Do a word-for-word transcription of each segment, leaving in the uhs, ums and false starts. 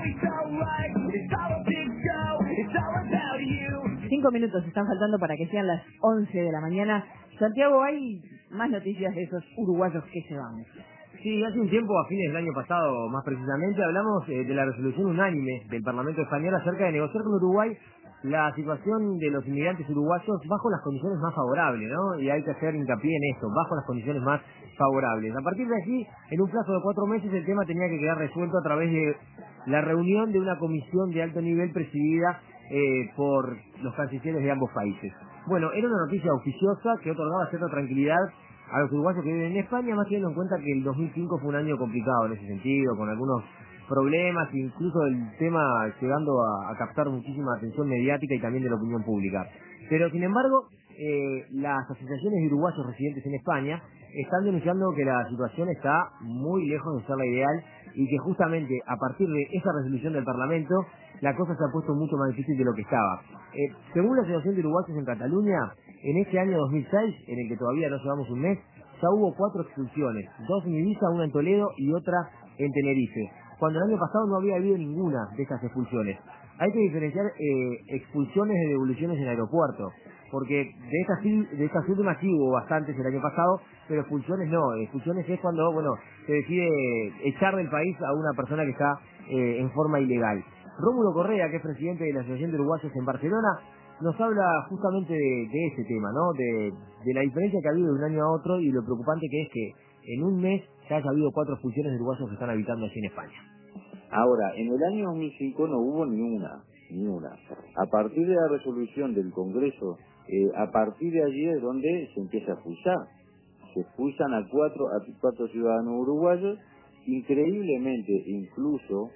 Cinco minutos están faltando para que sean las once de la mañana. Santiago, hay más noticias de esos uruguayos que se van. Sí, hace un tiempo, a fines del año pasado, más precisamente, hablamos eh, de la resolución unánime del Parlamento Español acerca de negociar con Uruguay la situación de los inmigrantes uruguayos bajo las condiciones más favorables, ¿no? Y hay que hacer hincapié en esto, bajo las condiciones más favorables. A partir de aquí, en un plazo de cuatro meses, el tema tenía que quedar resuelto a través de la reunión de una comisión de alto nivel presidida eh, por los cancilleres de ambos países. Bueno, era una noticia oficiosa que otorgaba cierta tranquilidad a los uruguayos que viven en España, más teniendo en cuenta que el dos mil cinco fue un año complicado en ese sentido, con algunos problemas, incluso el tema llegando a, a captar muchísima atención mediática y también de la opinión pública. Pero, sin embargo, eh, las asociaciones de uruguayos residentes en España están denunciando que la situación está muy lejos de ser la ideal y que justamente a partir de esa resolución del Parlamento la cosa se ha puesto mucho más difícil de lo que estaba. Eh, según la Asociación de Uruguayos en Cataluña, en este año dos mil seis, en el que todavía no llevamos un mes, ya hubo cuatro expulsiones, dos en Ibiza, una en Toledo y otra en Tenerife, cuando el año pasado no había habido ninguna de estas expulsiones. Hay que diferenciar eh, expulsiones de devoluciones en el aeropuerto, porque de estas, de estas últimas sí hubo bastantes el año pasado, pero expulsiones no. Expulsiones es cuando, bueno, se decide echar del país a una persona que está eh, en forma ilegal. Rómulo Correa, que es presidente de la Asociación de Uruguayos en Barcelona, nos habla justamente de, de ese tema, ¿no? De, de la diferencia que ha habido de un año a otro y lo preocupante que es que en un mes ya haya habido cuatro expulsiones de uruguayos que están habitando aquí en España. Ahora, en el año dos mil cinco no hubo ni una, ni una. A partir de la resolución del Congreso, eh, a partir de allí es donde se empieza a expulsar. Se expulsan a cuatro, a cuatro ciudadanos uruguayos, increíblemente, incluso,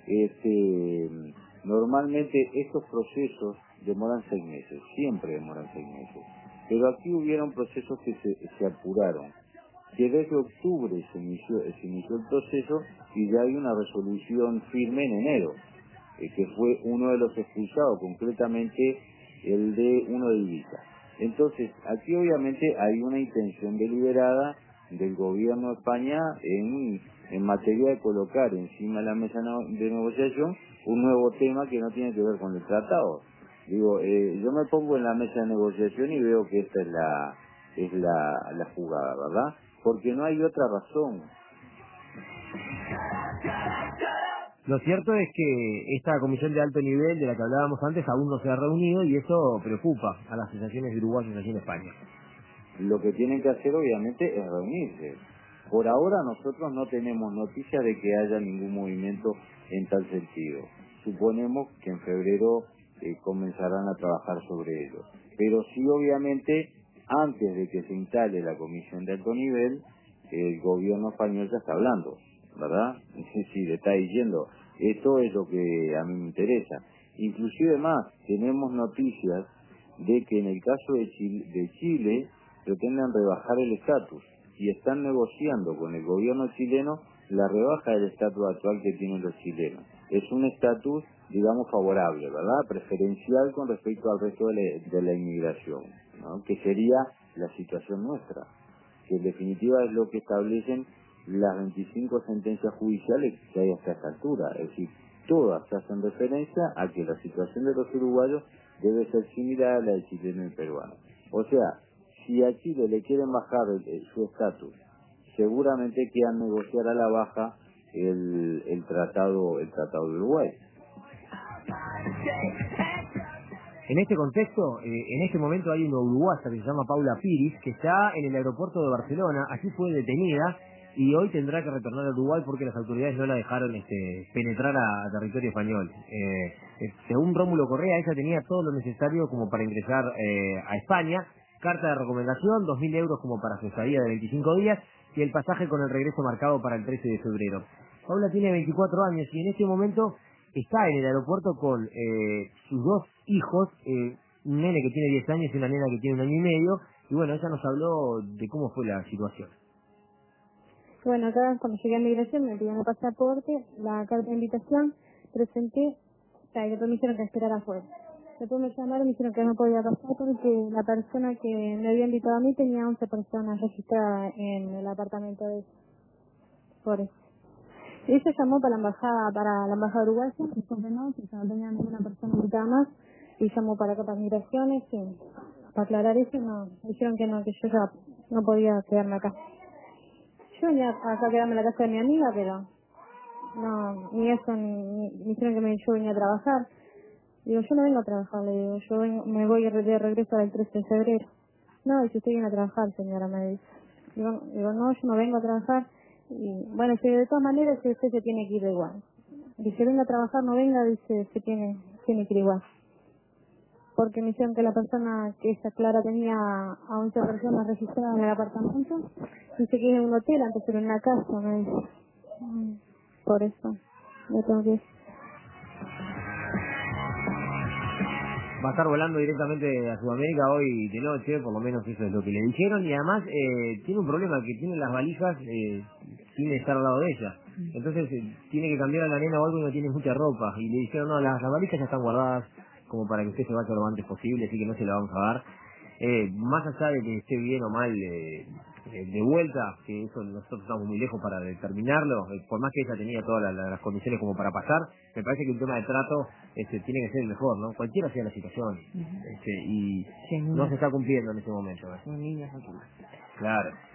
este, normalmente estos procesos demoran seis meses, siempre demoran seis meses. Pero aquí hubieron procesos que se, se apuraron. Que desde octubre se inició, se inició el proceso y ya hay una resolución firme en enero, eh, que fue uno de los expulsados, concretamente el de uno de Ibiza. Entonces, aquí obviamente hay una intención deliberada del gobierno de España en, en materia de colocar encima de la mesa de negociación un nuevo tema que no tiene que ver con el tratado. Digo, eh, yo me pongo en la mesa de negociación y veo que esta es la, es la, la jugada, ¿verdad? Porque no hay otra razón. Lo cierto es que esta comisión de alto nivel de la que hablábamos antes aún no se ha reunido y eso preocupa a las asociaciones de uruguayos aquí en España. Lo que tienen que hacer obviamente es reunirse. Por ahora nosotros no tenemos noticia de que haya ningún movimiento en tal sentido. Suponemos que en febrero eh, comenzarán a trabajar sobre ello. Pero sí obviamente antes de que se instale la comisión de alto nivel, el gobierno español ya está hablando, ¿verdad? Sí, sí, le está diciendo, esto es lo que a mí me interesa. Inclusive más, tenemos noticias de que en el caso de Chile, de Chile pretenden rebajar el estatus y están negociando con el gobierno chileno la rebaja del estatus actual que tienen los chilenos. Es un estatus, digamos, favorable, ¿verdad? Preferencial con respecto al resto de la, de la inmigración, ¿no? Que sería la situación nuestra, que en definitiva es lo que establecen las veinticinco sentencias judiciales que hay hasta esta altura. Es decir, todas hacen referencia a que la situación de los uruguayos debe ser similar a la del chileno y el peruano. O sea, si a Chile le quieren bajar el, el, su estatus, seguramente quieran negociar a la baja el, el tratado el tratado de Uruguay. En este contexto, eh, en este momento hay una uruguaya que se llama Paula Piris, que está en el aeropuerto de Barcelona. Allí fue detenida y hoy tendrá que retornar a Uruguay porque las autoridades no la dejaron este, penetrar a, a territorio español. Eh, eh, según Rómulo Correa, ella tenía todo lo necesario como para ingresar eh, a España, carta de recomendación, dos mil euros como para su estadía de veinticinco días y el pasaje con el regreso marcado para el trece de febrero. Paula tiene veinticuatro años y en este momento está en el aeropuerto con eh, sus dos hijos, eh, un nene que tiene diez años y una nena que tiene un año y medio, y bueno, ella nos habló de cómo fue la situación. Bueno, acá cuando llegué a migración me pidieron el pasaporte, la carta de invitación, presenté, o sea, y después me dijeron que esperara afuera. Después me llamaron y me dijeron que no podía pasar porque la persona que me había invitado a mí tenía once personas registradas en el apartamento de por eso. Ella llamó para la embajada, para la embajada uruguaya, dijo que no, que ya no tenía ninguna persona invitada más, y llamó para acá para migraciones, y para aclarar eso, no, dijeron que no, que yo ya no podía quedarme acá. Yo venía acá a quedarme en la casa de mi amiga, pero no, ni eso, ni, ni me dijeron que me, yo venía a trabajar. Digo, yo no vengo a trabajar, le digo, yo vengo, me voy de regreso el trece de febrero. No, dice, usted viene a trabajar, señora, me dice. Digo, digo, no, yo no vengo a trabajar. Y bueno, si de todas maneras usted se tiene que ir igual. Dice, venga a trabajar, no venga, dice, se tiene, tiene que ir igual. Porque me dijeron que la persona, que esa Clara tenía a once personas registradas en el apartamento, dice que es un hotel, antes era una casa, me dice. Por eso, me tengo que ir. Va a estar volando directamente a Sudamérica hoy de noche, por lo menos eso es lo que le dijeron, y además eh, tiene un problema, que tiene las valijas eh, sin estar al lado de ella. Entonces eh, tiene que cambiar a la nena o algo y no tiene mucha ropa. Y le dijeron, no, las, las valijas ya están guardadas como para que usted se vaya lo antes posible, así que no se la vamos a dar. Eh, más allá de que esté bien o mal eh, eh, de vuelta, que eso nosotros estamos muy lejos para determinarlo, eh, por más que ella tenía todas la, la, las condiciones como para pasar, me parece que el tema de trato este, tiene que ser el mejor, ¿no? Cualquiera sea la situación, uh-huh. este, y sí, no se está cumpliendo en este momento. ¿eh? Niños aquí. Claro.